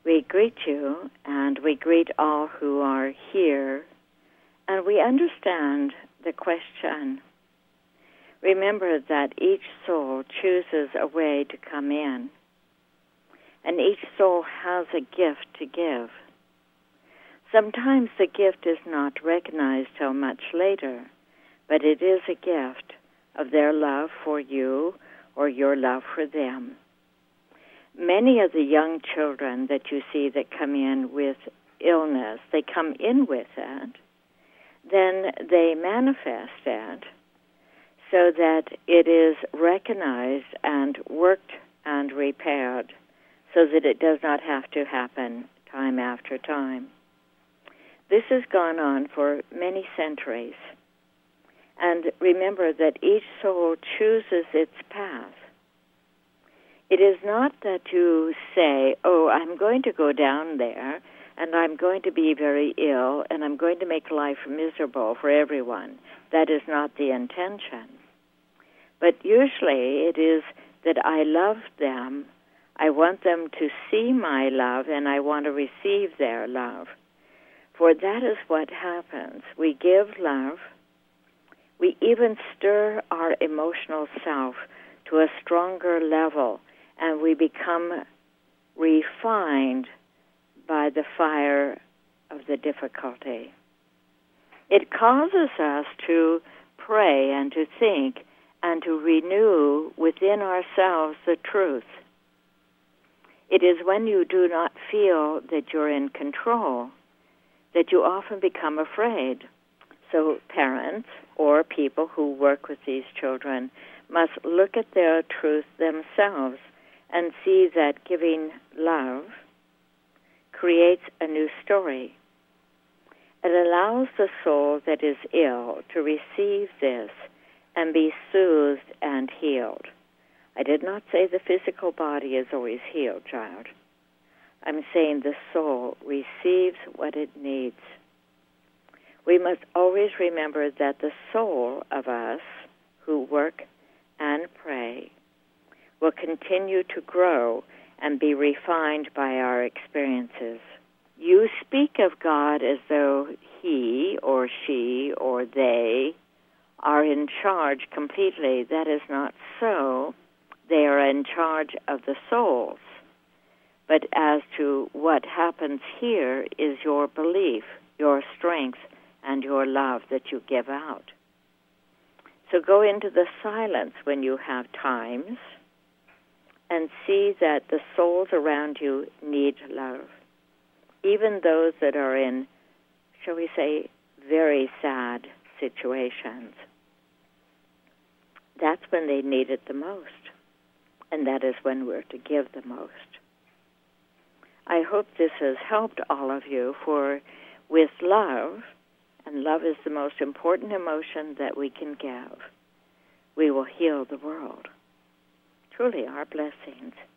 We greet you, and we greet all who are here, and we understand the question. Remember that each soul chooses a way to come in, and each soul has a gift to give. Sometimes the gift is not recognized till much later, but it is a gift of their love for you or your love for them. Many of the young children that you see that come in with illness, they come in with it, then they manifest it so that it is recognized and worked and repaired so that it does not have to happen time after time. This has gone on for many centuries. And remember that each soul chooses its path. It is not that you say, oh, I'm going to go down there, and I'm going to be very ill, and I'm going to make life miserable for everyone. That is not the intention. But usually it is that I love them, I want them to see my love, and I want to receive their love. For that is what happens. We give love. We even stir our emotional self to a stronger level, and we become refined by the fire of the difficulty. It causes us to pray and to think and to renew within ourselves the truth. It is when you do not feel that you're in control that you often become afraid. So parents or people who work with these children must look at their truth themselves and see that giving love creates a new story. It allows the soul that is ill to receive this and be soothed and healed. I did not say the physical body is always healed, child. I'm saying the soul receives what it needs. We must always remember that the soul of us who work and pray will continue to grow and be refined by our experiences. You speak of God as though he or she or they are in charge completely. That is not so. They are in charge of the souls. But as to what happens here is your belief, your strength, and your love that you give out. So go into the silence when you have times and see that the souls around you need love. Even those that are in, shall we say, very sad situations. That's when they need it the most. And that is when we're to give the most. I hope this has helped all of you, for with love, and love is the most important emotion that we can give, we will heal the world. Truly our blessings.